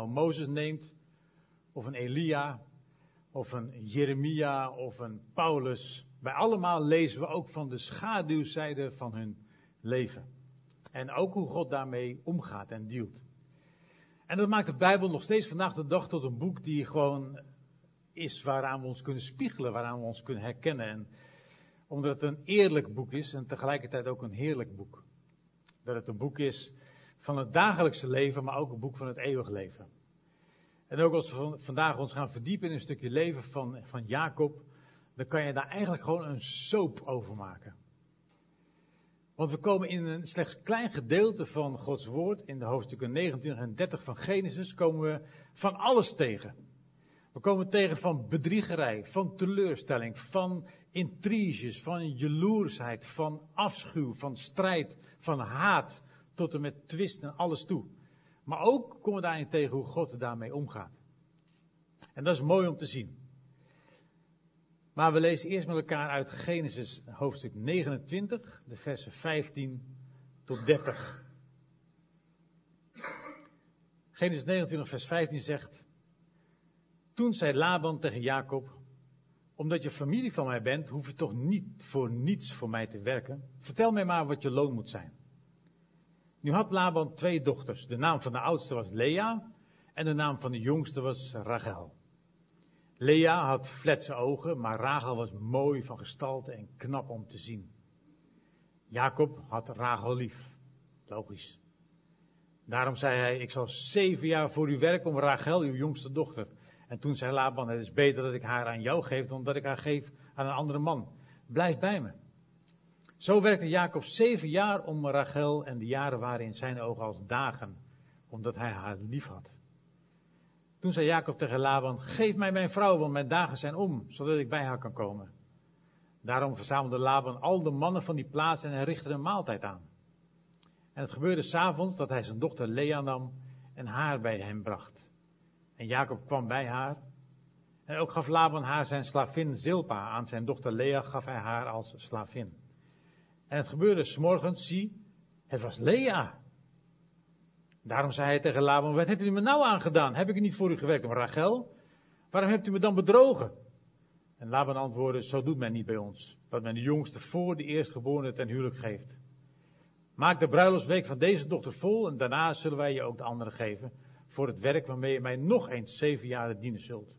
een Mozes neemt, of een Elia, of een Jeremia, of een Paulus. Bij allemaal lezen we ook van de schaduwzijde van hun leven. En ook hoe God daarmee omgaat en dealt. En dat maakt de Bijbel nog steeds vandaag de dag tot een boek die gewoon is waaraan we ons kunnen spiegelen, waaraan we ons kunnen herkennen. En omdat het een eerlijk boek is en tegelijkertijd ook een heerlijk boek. Dat het een boek is van het dagelijkse leven, maar ook een boek van het eeuwig leven. En ook als we vandaag ons gaan verdiepen in een stukje leven van Jacob, dan kan je daar eigenlijk gewoon een soap over maken. Want we komen in een slechts klein gedeelte van Gods woord, in de hoofdstukken 29 en 30 van Genesis, komen we van alles tegen. We komen tegen van bedriegerij, van teleurstelling, van intriges, van jaloersheid, van afschuw, van strijd, van haat, tot en met twist en alles toe. Maar ook komen we daarin tegen hoe God er daarmee omgaat. En dat is mooi om te zien. Maar we lezen eerst met elkaar uit Genesis hoofdstuk 29, de versen 15 tot 30. Genesis 29 vers 15 zegt: Toen zei Laban tegen Jacob: Omdat je familie van mij bent, hoef je toch niet voor niets voor mij te werken. Vertel mij maar wat je loon moet zijn. Nu had Laban 2 dochters. De naam van de oudste was Lea en de naam van de jongste was Rachel. Lea had fletse ogen, maar Rachel was mooi van gestalte en knap om te zien. Jacob had Rachel lief. Logisch. Daarom zei hij: Ik zal 7 jaar voor u werken om Rachel, uw jongste dochter. En toen zei Laban: Het is beter dat ik haar aan jou geef dan dat ik haar geef aan een andere man. Blijf bij me. Zo werkte Jacob 7 jaar om Rachel en de jaren waren in zijn ogen als dagen, omdat hij haar lief had. Toen zei Jacob tegen Laban: Geef mij mijn vrouw, want mijn dagen zijn om, zodat ik bij haar kan komen. Daarom verzamelde Laban al de mannen van die plaats en hij richtte een maaltijd aan. En het gebeurde 's avonds dat hij zijn dochter Lea nam en haar bij hem bracht. En Jacob kwam bij haar. En ook gaf Laban haar zijn slavin Zilpa. Aan zijn dochter Lea gaf hij haar als slavin. En het gebeurde 's morgens, zie, het was Lea. Daarom zei hij tegen Laban: Wat hebt u me nou aangedaan? Heb ik niet voor u gewerkt om Rachel? Waarom hebt u me dan bedrogen? En Laban antwoordde: Zo doet men niet bij ons, dat men de jongste voor de eerstgeborene ten huwelijk geeft. Maak de bruiloftsweek van deze dochter vol en daarna zullen wij je ook de andere geven, voor het werk waarmee je mij nog eens 7 jaar dienen zult.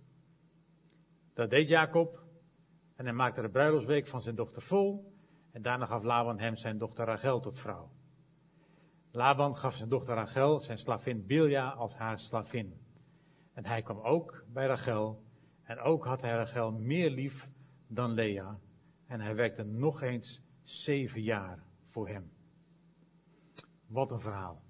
Dat deed Jacob en hij maakte de bruiloftsweek van zijn dochter vol en daarna gaf Laban hem zijn dochter Rachel tot vrouw. Laban gaf zijn dochter Rachel zijn slavin Bilha als haar slavin. En hij kwam ook bij Rachel en ook had hij Rachel meer lief dan Lea en hij werkte nog eens 7 jaar voor hem. Wat een verhaal.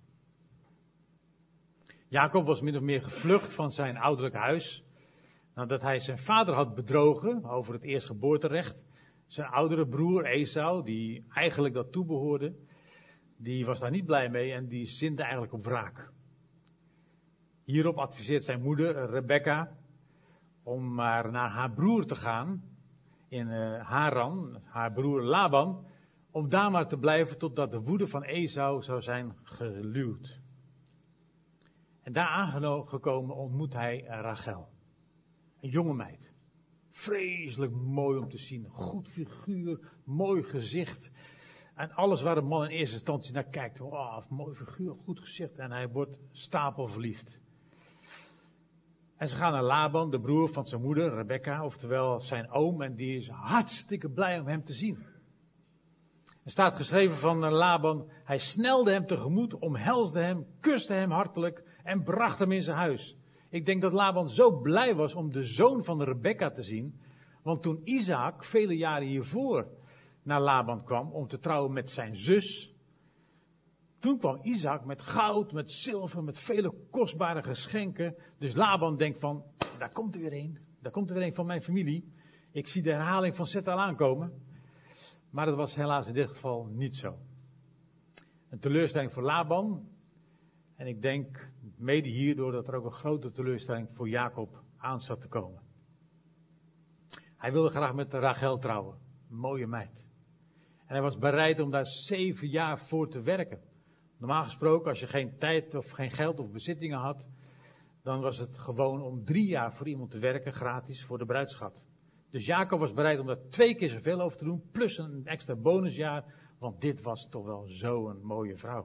Jacob was min of meer gevlucht van zijn ouderlijk huis, nadat hij zijn vader had bedrogen over het eerstgeboorterecht. Zijn oudere broer Esau, die eigenlijk dat toebehoorde, die was daar niet blij mee en die zinde eigenlijk op wraak. Hierop adviseert zijn moeder Rebekka om maar naar haar broer te gaan in Haran, haar broer Laban, om daar maar te blijven totdat de woede van Esau zou zijn geluwd. En daar aangekomen ontmoet hij Rachel. Een jonge meid. Vreselijk mooi om te zien. Goed figuur, mooi gezicht. En alles waar de man in eerste instantie naar kijkt. Wow, mooi figuur, goed gezicht. En hij wordt stapelverliefd. En ze gaan naar Laban, de broer van zijn moeder, Rebekka, oftewel zijn oom. En die is hartstikke blij om hem te zien. Er staat geschreven van Laban: hij snelde hem tegemoet, omhelsde hem, kuste hem hartelijk en bracht hem in zijn huis. Ik denk dat Laban zo blij was om de zoon van Rebekka te zien. Want toen Isaac vele jaren hiervoor naar Laban kwam om te trouwen met zijn zus, toen kwam Isaac met goud, met zilver, met vele kostbare geschenken. Dus Laban denkt van: daar komt er weer een. Daar komt er weer een van mijn familie. Ik zie de herhaling van Zet al aankomen. Maar dat was helaas in dit geval niet zo. Een teleurstelling voor Laban. En ik denk mede hierdoor dat er ook een grote teleurstelling voor Jacob aan zat te komen. Hij wilde graag met Rachel trouwen. Een mooie meid. En hij was bereid om daar 7 jaar voor te werken. Normaal gesproken, als je geen tijd of geen geld of bezittingen had, dan was het gewoon om 3 jaar voor iemand te werken, gratis, voor de bruidsschat. Dus Jacob was bereid om daar 2 keer zoveel over te doen, plus een extra bonusjaar, want dit was toch wel zo'n mooie vrouw.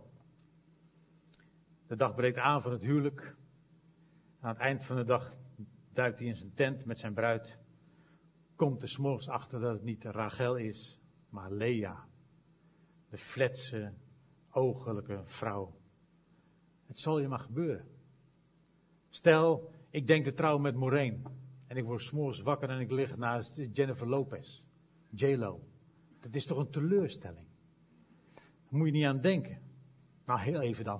De dag breekt aan van het huwelijk. Aan het eind van de dag duikt hij in zijn tent met zijn bruid. Komt er 's morgens achter dat het niet Rachel is, maar Lea. De fletse, ogelijke vrouw. Het zal je maar gebeuren. Stel, ik denk te trouwen met Maureen. En ik word 's morgens wakker en ik lig naast Jennifer Lopez. J-Lo. Dat is toch een teleurstelling. Daar moet je niet aan denken. Nou, heel even dan.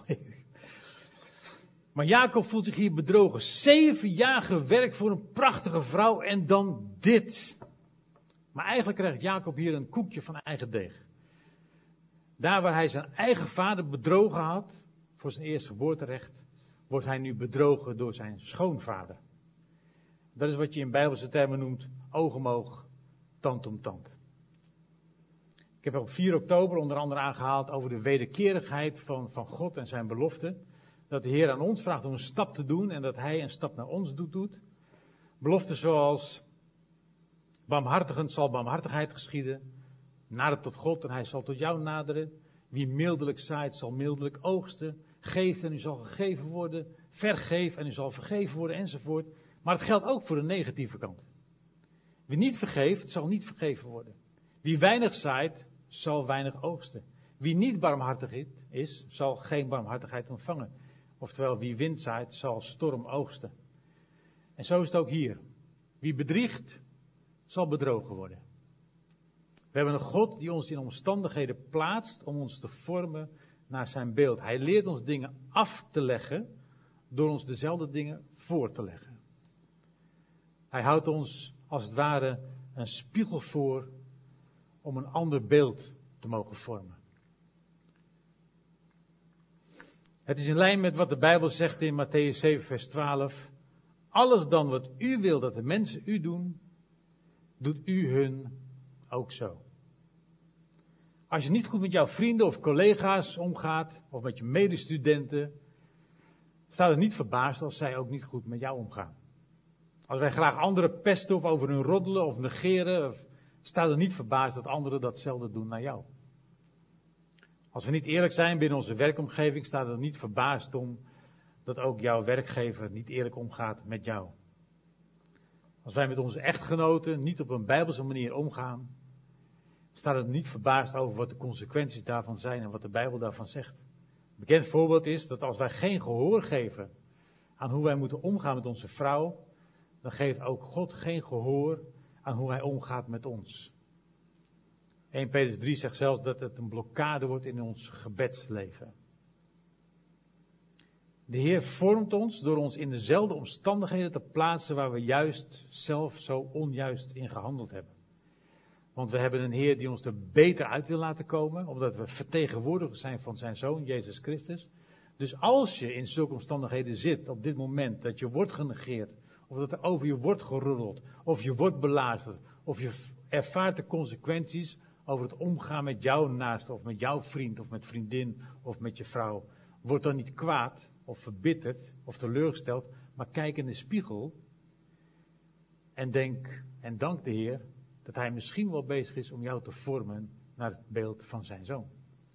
Maar Jacob voelt zich hier bedrogen. 7 jaar gewerkt voor een prachtige vrouw en dan dit. Maar eigenlijk krijgt Jacob hier een koekje van eigen deeg. Daar waar hij zijn eigen vader bedrogen had, voor zijn eerstgeboorterecht, wordt hij nu bedrogen door zijn schoonvader. Dat is wat je in Bijbelse termen noemt oog om oog, tand om tand. Ik heb op 4 oktober onder andere aangehaald over de wederkerigheid van God en zijn belofte. Dat de Heer aan ons vraagt om een stap te doen en dat hij een stap naar ons doet. Beloften zoals barmhartigend zal barmhartigheid geschieden. Nader tot God en hij zal tot jou naderen. Wie mildelijk zaait zal mildelijk oogsten. Geeft en u zal gegeven worden. Vergeef en u zal vergeven worden enzovoort. Maar het geldt ook voor de negatieve kant. Wie niet vergeeft zal niet vergeven worden. Wie weinig zaait zal weinig oogsten. Wie niet barmhartig is zal geen barmhartigheid ontvangen. Oftewel, wie wind zaait, zal storm oogsten. En zo is het ook hier. Wie bedriegt, zal bedrogen worden. We hebben een God die ons in omstandigheden plaatst om ons te vormen naar zijn beeld. Hij leert ons dingen af te leggen door ons dezelfde dingen voor te leggen. Hij houdt ons als het ware een spiegel voor om een ander beeld te mogen vormen. Het is in lijn met wat de Bijbel zegt in Mattheüs 7 vers 12. Alles dan wat u wil dat de mensen u doen, doet u hun ook zo. Als je niet goed met jouw vrienden of collega's omgaat, of met je medestudenten, sta er niet verbaasd als zij ook niet goed met jou omgaan. Als wij graag anderen pesten of over hun roddelen of negeren, sta er niet verbaasd dat anderen datzelfde doen naar jou. Als we niet eerlijk zijn binnen onze werkomgeving, staat er niet verbaasd om dat ook jouw werkgever niet eerlijk omgaat met jou. Als wij met onze echtgenoten niet op een bijbelse manier omgaan, staat er niet verbaasd over wat de consequenties daarvan zijn en wat de Bijbel daarvan zegt. Een bekend voorbeeld is dat als wij geen gehoor geven aan hoe wij moeten omgaan met onze vrouw, dan geeft ook God geen gehoor aan hoe hij omgaat met ons. 1 Petrus 3 zegt zelfs dat het een blokkade wordt in ons gebedsleven. De Heer vormt ons door ons in dezelfde omstandigheden te plaatsen waar we juist zelf zo onjuist in gehandeld hebben. Want we hebben een Heer die ons er beter uit wil laten komen, omdat we vertegenwoordigers zijn van zijn Zoon, Jezus Christus. Dus als je in zulke omstandigheden zit op dit moment, dat je wordt genegeerd, of dat er over je wordt geruddeld, of je wordt belazerd, of je ervaart de consequenties over het omgaan met jouw naaste, of met jouw vriend, of met vriendin, of met je vrouw. Word dan niet kwaad, of verbitterd, of teleurgesteld, maar kijk in de spiegel en denk en dank de Heer dat hij misschien wel bezig is om jou te vormen naar het beeld van zijn Zoon.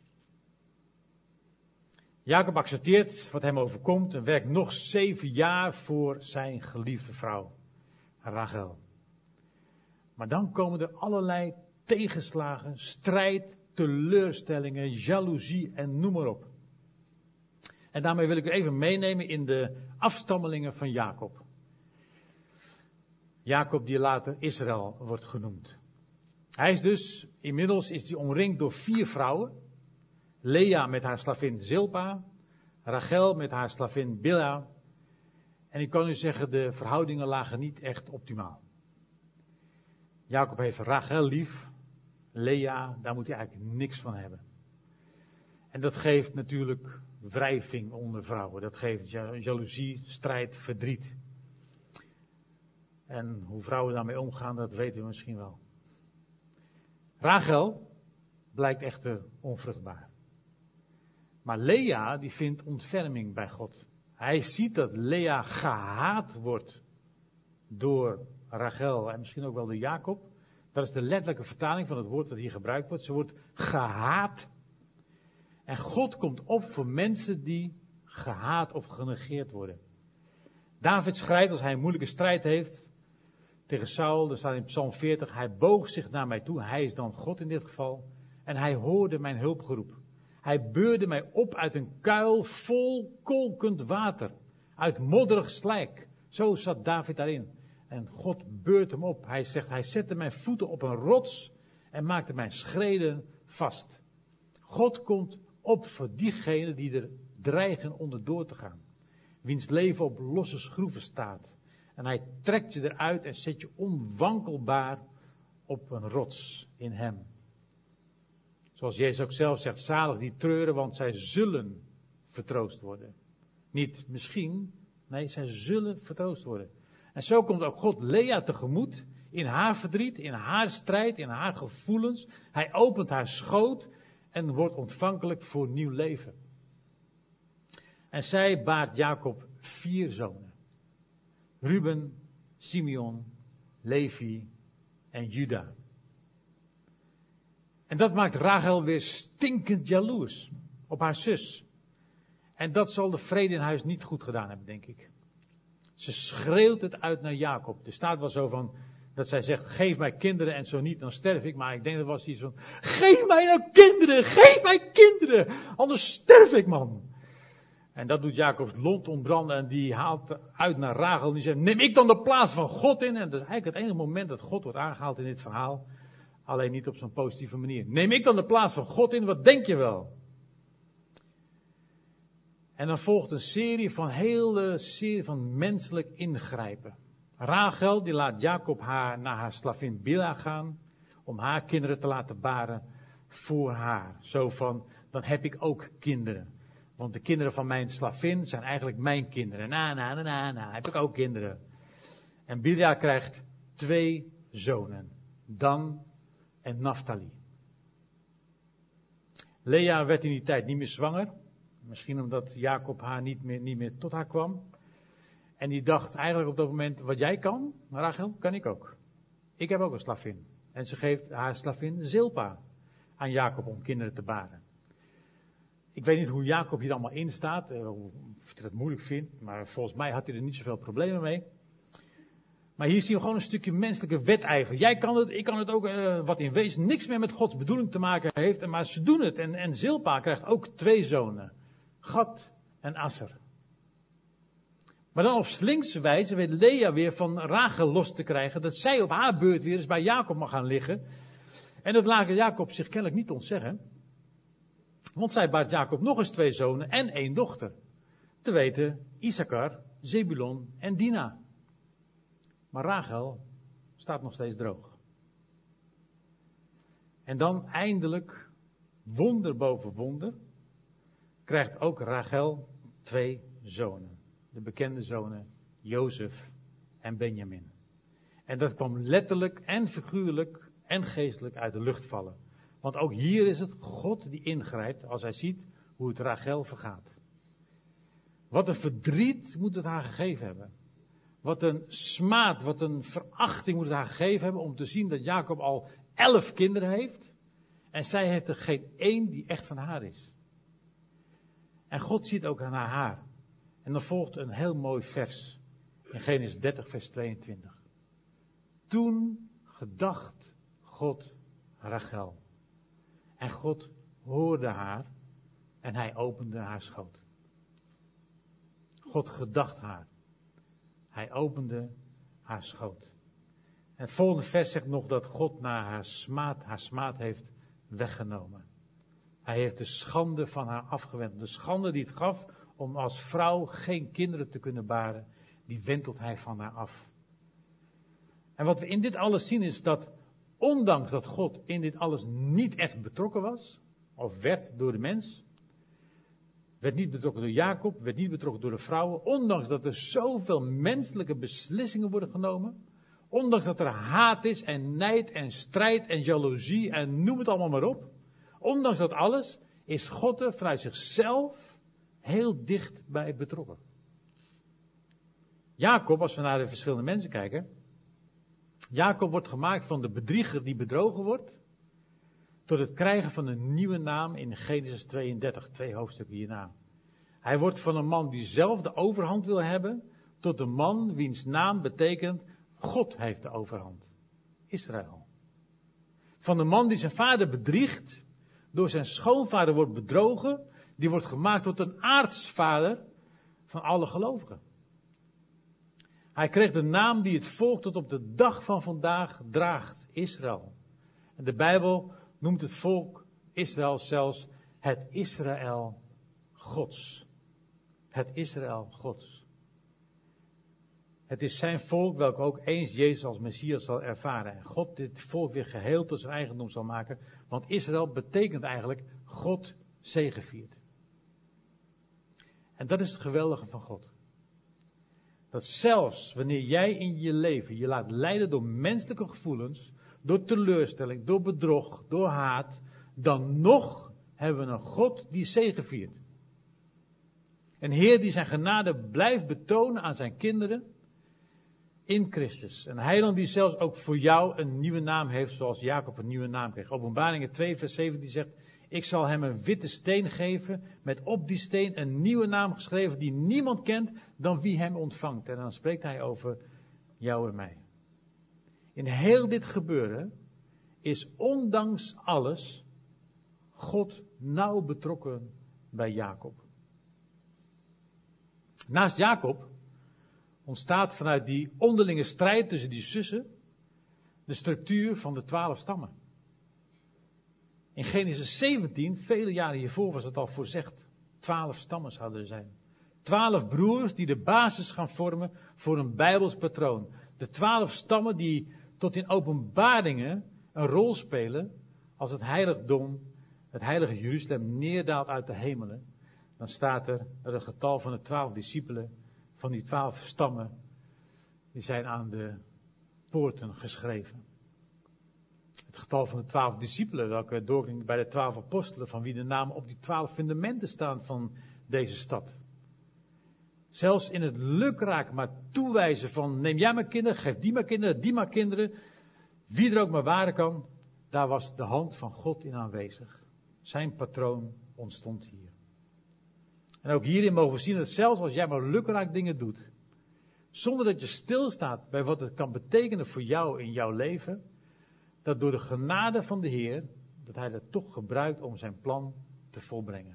Jacob accepteert wat hem overkomt en werkt nog 7 jaar voor zijn geliefde vrouw, Rachel. Maar dan komen er allerlei tegenslagen, strijd, teleurstellingen, jaloezie en noem maar op. En daarmee wil ik u even meenemen in de afstammelingen van Jacob. Jacob die later Israël wordt genoemd. Hij is dus, inmiddels is hij omringd door 4 vrouwen. Lea met haar slavin Zilpa, Rachel met haar slavin Bilha. En ik kan u zeggen, de verhoudingen lagen niet echt optimaal. Jacob heeft Rachel lief, Lea, daar moet hij eigenlijk niks van hebben. En dat geeft natuurlijk wrijving onder vrouwen. Dat geeft jaloezie, strijd, verdriet. En hoe vrouwen daarmee omgaan, dat weten we misschien wel. Rachel blijkt echter onvruchtbaar. Maar Lea, die vindt ontferming bij God. Hij ziet dat Lea gehaat wordt door Rachel en misschien ook wel door Jacob. Dat is de letterlijke vertaling van het woord dat hier gebruikt wordt. Ze wordt gehaat. En God komt op voor mensen die gehaat of genegeerd worden. David schrijft als hij een moeilijke strijd heeft tegen Saul. Er staat in Psalm 40. Hij boog zich naar mij toe. Hij is dan God in dit geval. En hij hoorde mijn hulpgeroep. Hij beurde mij op uit een kuil vol kolkend water. Uit modderig slijk. Zo zat David daarin. En God beurt hem op. Hij zegt, hij zette mijn voeten op een rots en maakte mijn schreden vast. God komt op voor diegenen die er dreigen onderdoor te gaan. Wiens leven op losse schroeven staat. En hij trekt je eruit en zet je onwankelbaar op een rots in hem. Zoals Jezus ook zelf zegt, zalig die treuren, want zij zullen vertroost worden. Niet misschien, nee, zij zullen vertroost worden. En zo komt ook God Lea tegemoet, in haar verdriet, in haar strijd, in haar gevoelens. Hij opent haar schoot en wordt ontvankelijk voor nieuw leven. En zij baart Jacob 4 zonen. Ruben, Simeon, Levi en Juda. En dat maakt Rachel weer stinkend jaloers op haar zus. En dat zal de vrede in huis niet goed gedaan hebben, denk ik. Ze schreeuwt het uit naar Jacob. Er staat wel zo van, dat zij zegt, geef mij kinderen en zo niet, dan sterf ik. Maar ik denk dat was iets van, geef mij nou kinderen, anders sterf ik, man. En dat doet Jacobs lont ontbranden en die haalt uit naar Rachel. En die zegt, neem ik dan de plaats van God in? En dat is eigenlijk het enige moment dat God wordt aangehaald in dit verhaal. Alleen niet op zo'n positieve manier. Neem ik dan de plaats van God in? Wat denk je wel? En dan volgt een hele serie van menselijk ingrijpen. Rachel die laat Jacob naar haar slavin Bilha gaan. Om haar kinderen te laten baren voor haar. Zo van, dan heb ik ook kinderen. Want de kinderen van mijn slavin zijn eigenlijk mijn kinderen. Heb ik ook kinderen. En Bilha krijgt 2 zonen. Dan en Naphtali. Lea werd in die tijd niet meer zwanger. Misschien omdat Jacob haar niet meer tot haar kwam. En die dacht eigenlijk op dat moment, wat jij kan, Rachel, kan ik ook. Ik heb ook een slavin. En ze geeft haar slavin Zilpa aan Jacob om kinderen te baren. Ik weet niet hoe Jacob hier allemaal in staat, of hij dat moeilijk vindt, maar volgens mij had hij er niet zoveel problemen mee. Maar hier zien we gewoon een stukje menselijke wedijver. Jij kan het, ik kan het ook, wat in wezen niks meer met Gods bedoeling te maken heeft. Maar ze doen het. En Zilpa krijgt ook 2 zonen. Gad en Asser. Maar dan op slinkse wijze weet Lea weer van Rachel los te krijgen. Dat zij op haar beurt weer eens bij Jacob mag gaan liggen. En dat laat Jacob zich kennelijk niet ontzeggen. Want zij baart Jacob nog eens 2 zonen en 1 dochter. Te weten Issachar, Zebulon en Dina. Maar Rachel staat nog steeds droog. En dan eindelijk, wonder boven wonder, krijgt ook Rachel 2 zonen. De bekende zonen Jozef en Benjamin. En dat kwam letterlijk en figuurlijk en geestelijk uit de lucht vallen. Want ook hier is het God die ingrijpt als hij ziet hoe het Rachel vergaat. Wat een verdriet moet het haar gegeven hebben. Wat een smaad, wat een verachting moet het haar gegeven hebben om te zien dat Jacob al 11 kinderen heeft. En zij heeft er geen 1 die echt van haar is. En God ziet ook naar haar. En dan volgt een heel mooi vers. In Genesis 30 vers 22. Toen gedacht God Rachel. En God hoorde haar en hij opende haar schoot. God gedacht haar. Hij opende haar schoot. En het volgende vers zegt nog dat God naar haar smaad heeft weggenomen. Hij heeft de schande van haar afgewend. De schande die het gaf om als vrouw geen kinderen te kunnen baren, die wentelt hij van haar af. En wat we in dit alles zien is dat, ondanks dat God in dit alles niet echt betrokken was, of werd door de mens, werd niet betrokken door Jacob, werd niet betrokken door de vrouwen, ondanks dat er zoveel menselijke beslissingen worden genomen, ondanks dat er haat is en nijd en strijd en jaloezie en noem het allemaal maar op, ondanks dat alles is God er vanuit zichzelf heel dicht bij betrokken. Jacob, als we naar de verschillende mensen kijken. Jacob wordt gemaakt van de bedrieger die bedrogen wordt. Tot het krijgen van een nieuwe naam in Genesis 32, 2 hoofdstukken hierna. Hij wordt van een man die zelf de overhand wil hebben. Tot een man wiens naam betekent God heeft de overhand. Israël. Van de man die zijn vader bedriegt. Door zijn schoonvader wordt bedrogen. Die wordt gemaakt tot een aartsvader van alle gelovigen. Hij kreeg de naam die het volk tot op de dag van vandaag draagt. Israël. En de Bijbel noemt het volk Israël zelfs het Israël Gods. Het Israël Gods. Het is zijn volk welk ook eens Jezus als Messias zal ervaren. En God dit volk weer geheel tot zijn eigendom zal maken. Want Israël betekent eigenlijk God zegeviert. En dat is het geweldige van God. Dat zelfs wanneer jij in je leven je laat leiden door menselijke gevoelens, door teleurstelling, door bedrog, door haat, dan nog hebben we een God die zegeviert. Een Heer die zijn genade blijft betonen aan zijn kinderen in Christus. Een heiland die zelfs ook voor jou een nieuwe naam heeft, zoals Jacob een nieuwe naam kreeg. Openbaringen 2 vers 7 die zegt, ik zal hem een witte steen geven, met op die steen een nieuwe naam geschreven die niemand kent dan wie hem ontvangt. En dan spreekt hij over jou en mij. In heel dit gebeuren is ondanks alles God nauw betrokken bij Jacob. Naast Jacob ontstaat vanuit die onderlinge strijd tussen die zussen de structuur van de 12 stammen. In Genesis 17, vele jaren hiervoor was het al voorzegd, 12 stammen zouden er zijn. 12 broers die de basis gaan vormen voor een Bijbels patroon. De 12 stammen die tot in openbaringen een rol spelen als het heiligdom, het heilige Jeruzalem neerdaalt uit de hemelen. Dan staat er dat het getal van de 12 discipelen, van die 12 stammen, die zijn aan de poorten geschreven. Het getal van de 12 discipelen, welke doorging bij de 12 apostelen, van wie de namen op die 12 fundamenten staan van deze stad. Zelfs in het lukraak maar toewijzen van, neem jij maar kinderen, geef die maar kinderen, wie er ook maar waren kan, daar was de hand van God in aanwezig. Zijn patroon ontstond hier. En ook hierin mogen we zien dat zelfs als jij maar lukraak dingen doet, zonder dat je stilstaat bij wat het kan betekenen voor jou in jouw leven, dat door de genade van de Heer, dat Hij dat toch gebruikt om zijn plan te volbrengen.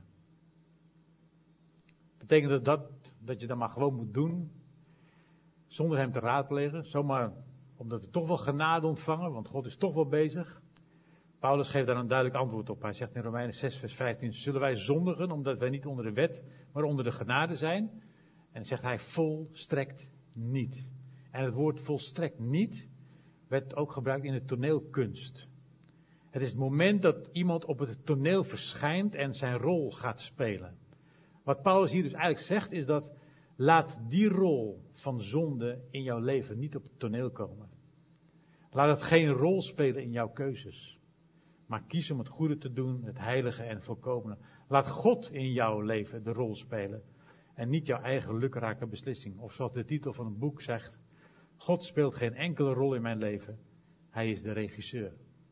Betekent dat je dat maar gewoon moet doen, zonder Hem te raadplegen, zomaar omdat we toch wel genade ontvangen, want God is toch wel bezig. Paulus geeft daar een duidelijk antwoord op. Hij zegt in Romeinen 6 vers 15, zullen wij zondigen omdat wij niet onder de wet, maar onder de genade zijn? En dan zegt hij volstrekt niet. En het woord volstrekt niet werd ook gebruikt in de toneelkunst. Het is het moment dat iemand op het toneel verschijnt en zijn rol gaat spelen. Wat Paulus hier dus eigenlijk zegt is dat laat die rol van zonde in jouw leven niet op het toneel komen. Laat het geen rol spelen in jouw keuzes. Maar kies om het goede te doen, het heilige en volkomene. Laat God in jouw leven de rol spelen. En niet jouw eigen lukrake beslissing. Of zoals de titel van het boek zegt. God speelt geen enkele rol in mijn leven. Hij is de regisseur.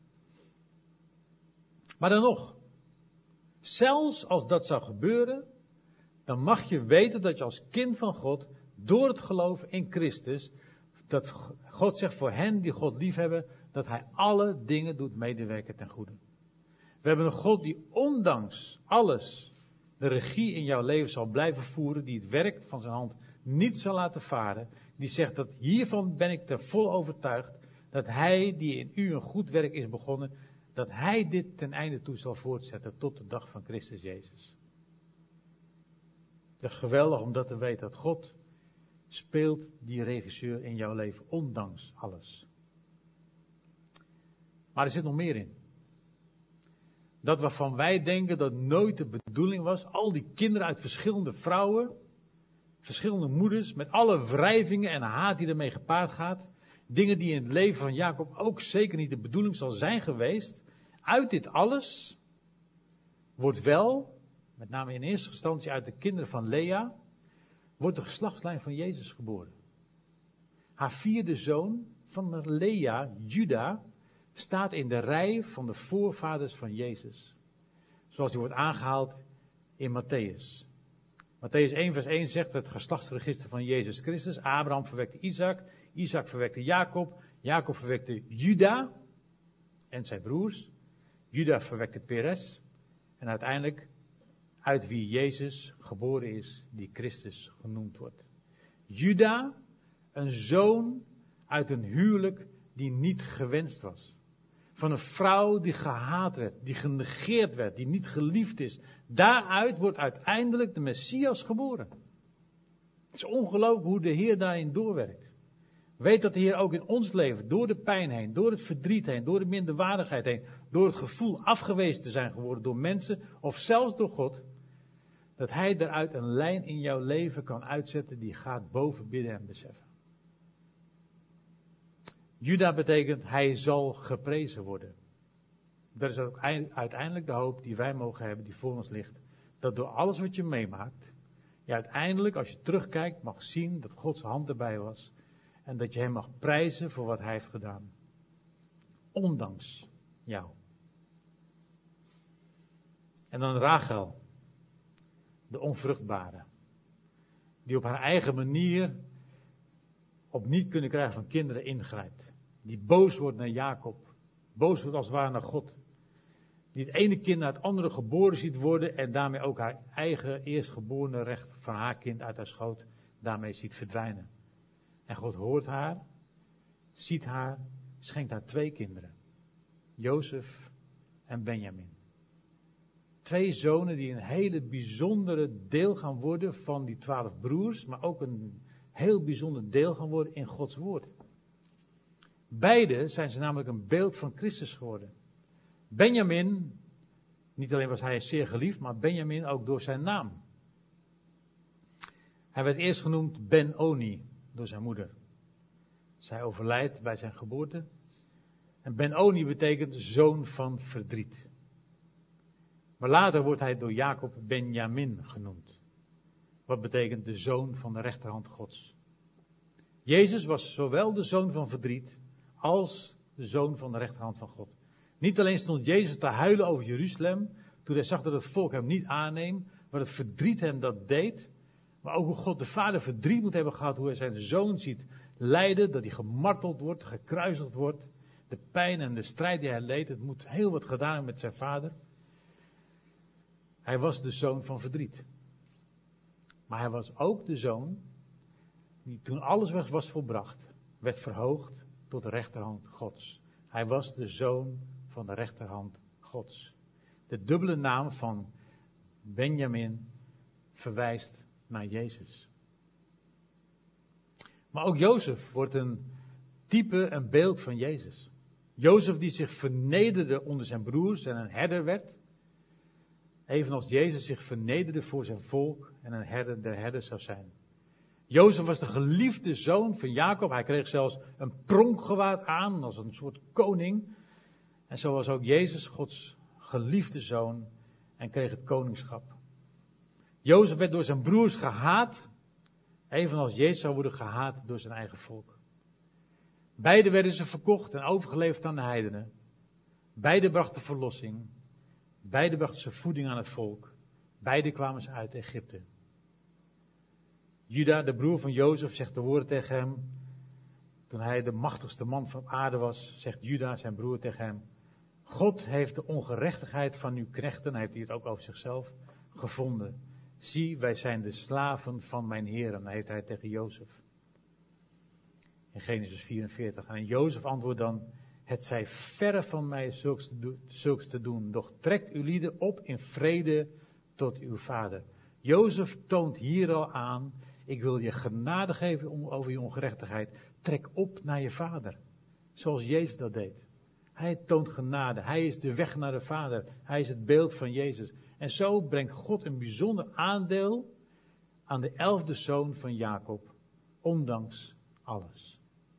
Maar dan nog. Zelfs als dat zou gebeuren. Dan mag je weten dat je als kind van God. Door het geloven in Christus. Dat God zegt voor hen die God liefhebben. Dat hij alle dingen doet medewerken ten goede. We hebben een God die ondanks alles de regie in jouw leven zal blijven voeren. Die het werk van zijn hand niet zal laten varen. Die zegt dat hiervan ben ik er vol overtuigd. Dat hij die in u een goed werk is begonnen. Dat hij dit ten einde toe zal voortzetten tot de dag van Christus Jezus. Het is geweldig om dat te weten. Dat God speelt die regisseur in jouw leven. Ondanks alles. Maar er zit nog meer in. Dat waarvan wij denken dat nooit de bedoeling was. Al die kinderen uit verschillende vrouwen. Verschillende moeders. Met alle wrijvingen en haat die ermee gepaard gaat. Dingen die in het leven van Jacob ook zeker niet de bedoeling zal zijn geweest. Uit dit alles wordt wel, met name in eerste instantie uit de kinderen van Lea, wordt de geslachtslijn van Jezus geboren. Haar vierde zoon van Lea, Juda, staat in de rij van de voorvaders van Jezus. Zoals die wordt aangehaald in Matthäus. Matthäus 1 vers 1 zegt het geslachtsregister van Jezus Christus. Abraham verwekte Isaac, Isaac verwekte Jacob, Jacob verwekte Juda en zijn broers. Juda verwekte Perez en uiteindelijk uit wie Jezus geboren is, die Christus genoemd wordt. Juda, een zoon uit een huwelijk die niet gewenst was. Van een vrouw die gehaat werd, die genegeerd werd, die niet geliefd is. Daaruit wordt uiteindelijk de Messias geboren. Het is ongelooflijk hoe de Heer daarin doorwerkt. Weet dat de Heer ook in ons leven, door de pijn heen, door het verdriet heen, door de minderwaardigheid heen, door het gevoel afgewezen te zijn geworden door mensen of zelfs door God, dat Hij daaruit een lijn in jouw leven kan uitzetten die gaat boven bidden en beseffen. Juda betekent hij zal geprezen worden. Dat is ook uiteindelijk de hoop die wij mogen hebben, die voor ons ligt. Dat door alles wat je meemaakt, je uiteindelijk als je terugkijkt mag zien dat Gods hand erbij was. En dat je hem mag prijzen voor wat hij heeft gedaan. Ondanks jou. En dan Rachel, de onvruchtbare. Die op haar eigen manier op niet kunnen krijgen van kinderen ingrijpt. Die boos wordt naar Jacob. Boos wordt als het ware naar God. Die het ene kind naar het andere geboren ziet worden. En daarmee ook haar eigen eerstgeborene recht van haar kind uit haar schoot daarmee ziet verdwijnen. En God hoort haar, ziet haar, schenkt haar 2 kinderen. Jozef en Benjamin. 2 zonen die een hele bijzondere deel gaan worden van die 12 broers. Maar ook een heel bijzonder deel gaan worden in Gods woord. Beide zijn ze namelijk een beeld van Christus geworden. Benjamin, niet alleen was hij zeer geliefd, maar Benjamin ook door zijn naam. Hij werd eerst genoemd Ben-Oni door zijn moeder. Zij overlijdt bij zijn geboorte. En Ben-Oni betekent zoon van verdriet. Maar later wordt hij door Jacob Benjamin genoemd. Wat betekent de zoon van de rechterhand Gods. Jezus was zowel de zoon van verdriet als de zoon van de rechterhand van God. Niet alleen stond Jezus te huilen over Jeruzalem, toen hij zag dat het volk hem niet aanneemt, wat het verdriet hem dat deed, maar ook hoe God de Vader verdriet moet hebben gehad, hoe hij zijn zoon ziet lijden, dat hij gemarteld wordt, gekruisigd wordt, de pijn en de strijd die hij leed, het moet heel wat gedaan hebben met zijn vader. Hij was de zoon van verdriet. Maar hij was ook de zoon die toen alles was volbracht, werd verhoogd tot de rechterhand Gods. Hij was de zoon van de rechterhand Gods. De dubbele naam van Benjamin verwijst naar Jezus. Maar ook Jozef wordt een type, een beeld van Jezus. Jozef die zich vernederde onder zijn broers en een herder werd. Evenals Jezus zich vernederde voor zijn volk en een herder der herders zou zijn. Jozef was de geliefde zoon van Jacob. Hij kreeg zelfs een pronkgewaad aan als een soort koning. En zo was ook Jezus Gods geliefde zoon en kreeg het koningschap. Jozef werd door zijn broers gehaat, evenals Jezus zou worden gehaat door zijn eigen volk. Beiden werden ze verkocht en overgeleverd aan de heidenen. Beiden brachten verlossing. Beiden brachten ze voeding aan het volk. Beiden kwamen ze uit Egypte. Juda, de broer van Jozef, zegt de woorden tegen hem. Toen hij de machtigste man van aarde was, zegt Juda, zijn broer, tegen hem. God heeft de ongerechtigheid van uw knechten, heeft hij het ook over zichzelf, gevonden. Zie, wij zijn de slaven van mijn heren, heeft hij tegen Jozef. In Genesis 44. En Jozef antwoordt dan, het zij verre van mij zulks te doen, doch trekt uw lieden op in vrede tot uw vader. Jozef toont hier al aan, ik wil je genade geven over je ongerechtigheid. Trek op naar je vader, zoals Jezus dat deed. Hij toont genade, hij is de weg naar de vader, hij is het beeld van Jezus. En zo brengt God een bijzonder aandeel aan de 11e zoon van Jacob, ondanks alles.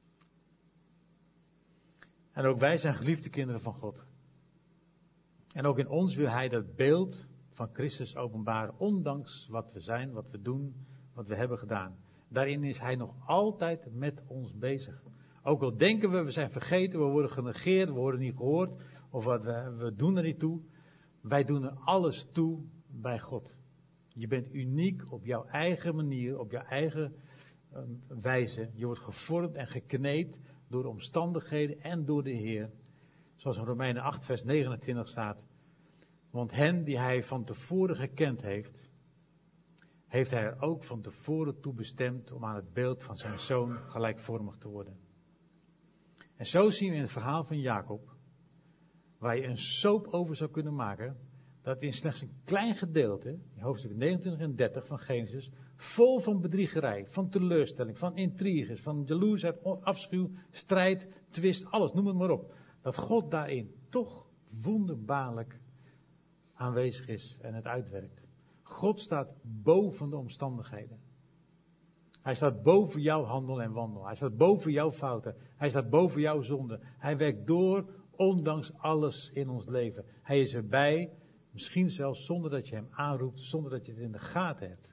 En ook wij zijn geliefde kinderen van God. En ook in ons wil hij dat beeld van Christus openbaren, ondanks wat we zijn, wat we doen, wat we hebben gedaan. Daarin is hij nog altijd met ons bezig. Ook al denken we zijn vergeten, we worden genegeerd, we worden niet gehoord, of we doen er niet toe. Wij doen er alles toe bij God. Je bent uniek op jouw eigen manier, op jouw eigen wijze. Je wordt gevormd en gekneed door de omstandigheden en door de Heer. Zoals in Romeinen 8 vers 29 staat. Want hen die hij van tevoren gekend heeft, heeft hij er ook van tevoren toe bestemd om aan het beeld van zijn zoon gelijkvormig te worden. En zo zien we in het verhaal van Jacob, waar je een soap over zou kunnen maken, dat in slechts een klein gedeelte, in hoofdstuk 29 en 30 van Genesis, vol van bedriegerij, van teleurstelling, van intriges, van jaloersheid, afschuw, strijd, twist, alles, noem het maar op. Dat God daarin toch wonderbaarlijk aanwezig is en het uitwerkt. God staat boven de omstandigheden. Hij staat boven jouw handel en wandel. Hij staat boven jouw fouten. Hij staat boven jouw zonde. Hij werkt door, ondanks alles in ons leven. Hij is erbij, misschien zelfs zonder dat je hem aanroept, zonder dat je het in de gaten hebt.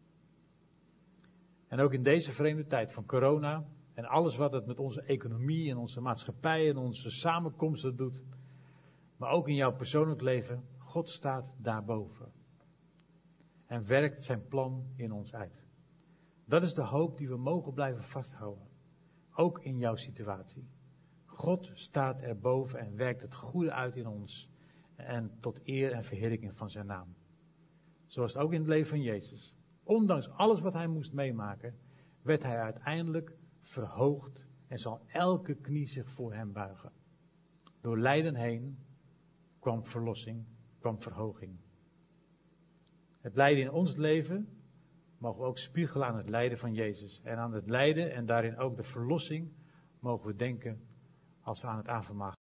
En ook in deze vreemde tijd van corona en alles wat het met onze economie en onze maatschappij en onze samenkomsten doet, maar ook in jouw persoonlijk leven, God staat daarboven. En werkt zijn plan in ons uit. Dat is de hoop die we mogen blijven vasthouden. Ook in jouw situatie. God staat erboven en werkt het goede uit in ons. En tot eer en verheerlijking van zijn naam. Zoals het ook in het leven van Jezus. Ondanks alles wat hij moest meemaken, werd hij uiteindelijk verhoogd en zal elke knie zich voor hem buigen. Door lijden heen kwam verlossing, kwam verhoging. Het lijden in ons leven mogen we ook spiegelen aan het lijden van Jezus. En aan het lijden en daarin ook de verlossing mogen we denken als we aan het avondmaal